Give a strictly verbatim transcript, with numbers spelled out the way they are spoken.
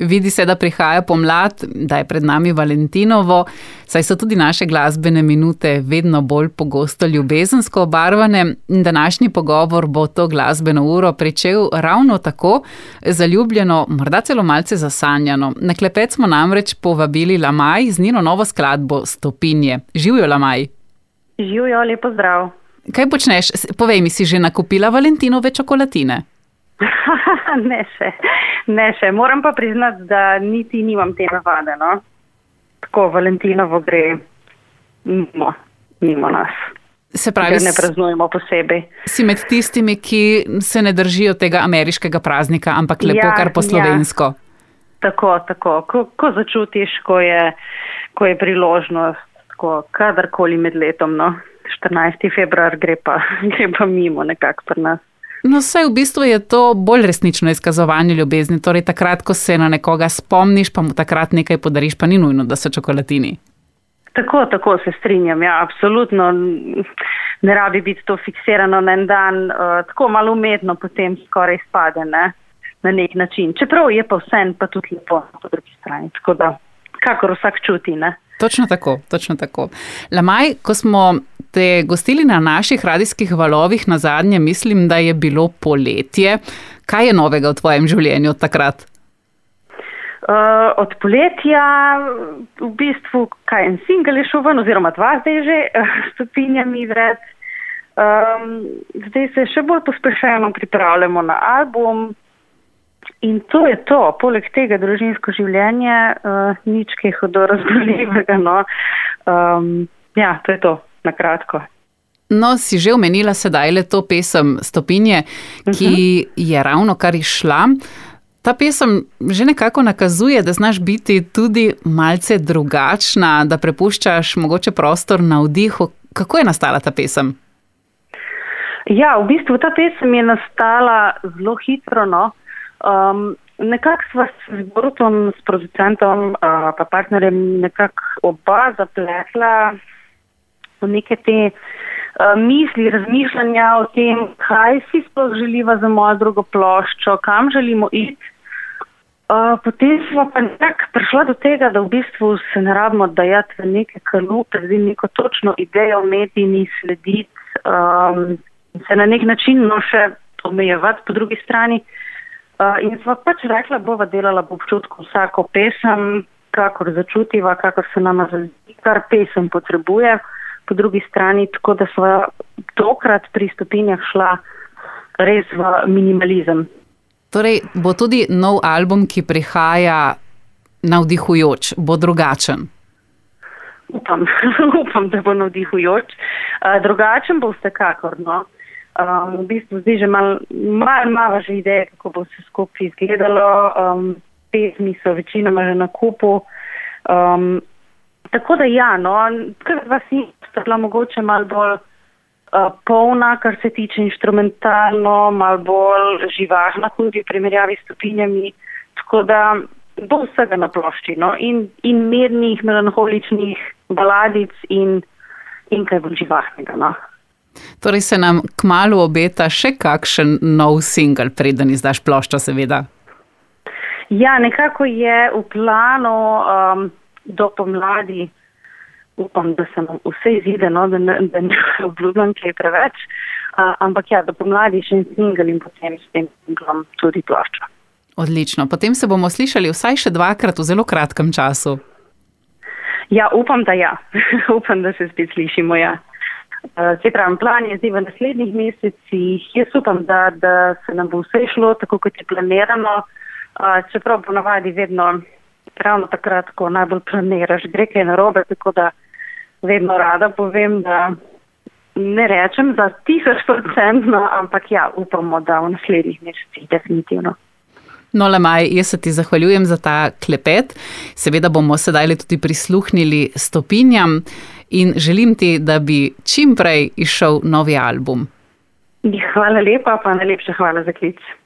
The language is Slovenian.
Vidi se, da prihaja pomlad, da je pred nami Valentinovo, saj so tudi naše glasbene minute vedno bolj pogosto ljubezensko obarvane. Današnji pogovor bo to glasbeno uro pričel ravno tako, zaljubljeno, morda celo malce zasanjano. Na klepet smo namreč povabili Lamaj z njeno novo skladbo Stopinje. Živjo, Lamaj. Živjo, lepo zdrav. Kaj počneš? Povej mi, si že nakupila Valentinove čokolatine? ne še, ne še. Moram pa priznati, da niti nimam te navade, no. Tako Valentinovo gre mimo, mimo nas. Se pravi, ne praznujemo posebej. Si med tistimi, ki se ne držijo tega ameriškega praznika, ampak lepo ja, kar po slovensko. Ja. Tako, tako. Ko, ko začutiš, ko je, ko je priložnost, ko kadarkoli med letom, no. štirinajsti februar gre pa, gre pa mimo nekako pri nas. No, saj v bistvu je to bolj resnično izkazovanje ljubezni. Torej, takrat, ko se na nekoga spomniš, pa mu takrat nekaj podariš, pa ni nujno, da so čokolatini. Tako, tako se strinjam, ja, absolutno. Ne rabi biti to fiksirano na en dan, uh, tako malo umetno potem skoraj izpade, ne, na nek način. Čeprav je pa vsem pa tudi lepo po drugi strani, tako da kakor vsak čuti, ne. Točno tako, točno tako. Lamaj, ko smo te gostili na naših radijskih valovih nazadnje, mislim, da je bilo poletje. Kaj je novega v tvojem življenju od takrat? Uh, od poletja v bistvu, kaj en single je šel ven, oziroma dva zdaj že, Stopinjami vred. Um, zdaj se še bolj pospešeno pripravljamo na album. In to je to, poleg tega družinsko življenje, uh, nič kaj hudo razboljivega, no. Um, ja, to je to, na kratko. No, si že omenila sedaj le to pesem Stopinje, ki uh-huh. je ravno kar izšla. Ta pesem že nekako nakazuje, da znaš biti tudi malce drugačna, da prepuščaš mogoče prostor na vdihu. Kako je nastala ta pesem? Ja, v bistvu ta pesem je nastala zelo hitro, no. Um, nekako sva s Borutom, s producentom, uh, pa partnerjem nekako oba zapletla v neke te uh, misli, razmišljanja o tem, kaj si sploh želiva za mojo drugo ploščo, kam želimo iti. Uh, potem sva pa nekako prišla do tega, da v bistvu se ne rabimo dajati v neke kalupe, zdaj neko točno idejo imeti in slediti, um, se na nek način no še omejevati po drugi strani. Uh, in sva pač rekla, bova delala po občutku vsako pesem, kakor začutiva, kakor se nama zdi, kar pesem potrebuje po drugi strani, tako da sva tokrat pri Stopinjah šla res v minimalizem. Torej, bo tudi nov album, ki prihaja navdihujoč, bo drugačen? Upam, upam, da bo navdihujoč. Uh, drugačen bo vsekakor, no. Um, v bistvu zdaj že malo mal, malo že ideje, kako bo se skupaj izgledalo. Um, pesmi so večinoma že na kupu. Um, tako da ja, no, kar dva si sta bila mogoče malo bolj uh, polna, kar se tiče inštrumentalno, malo bolj živahna tudi v primerjavi s Stopinjami. Tako da bo vsega na plošči, no, in, in mirnih, melanholičnih baladic in, in kaj bolj živahnega, no. Torej se nam kmalu obeta še kakšen nov singel, preden izdaš ploščo, seveda. Ja, nekako je v planu um, do pomladi, upam, da se nam vse izide, no, da ne, da ne obljubljam kaj preveč, uh, ampak ja, do pomladi še en singel in potem s tem singlom tudi ploščo. Odlično, potem se bomo slišali vsaj še dvakrat v zelo kratkem času. Ja, upam, da ja. upam, da se spet slišimo, ja. Se pravi, plan je zdaj v naslednjih mesecih. Jaz upam, da, da se nam bo vse šlo tako, kot je planirano. Čeprav po navadi vedno ravno takrat, ko najbolj planiraš, gre kaj narobe, tako da vedno rada povem, da ne rečem za tisoč procentno, ampak ja, upamo, da v naslednjih mesecih definitivno. No, Lamaj, jaz se ti zahvaljujem za ta klepet. Seveda bomo sedaj tudi prisluhnili Stopinjam in želim ti, da bi čim prej izšel novi album. Hvala lepa, pa najlepša hvala za klic.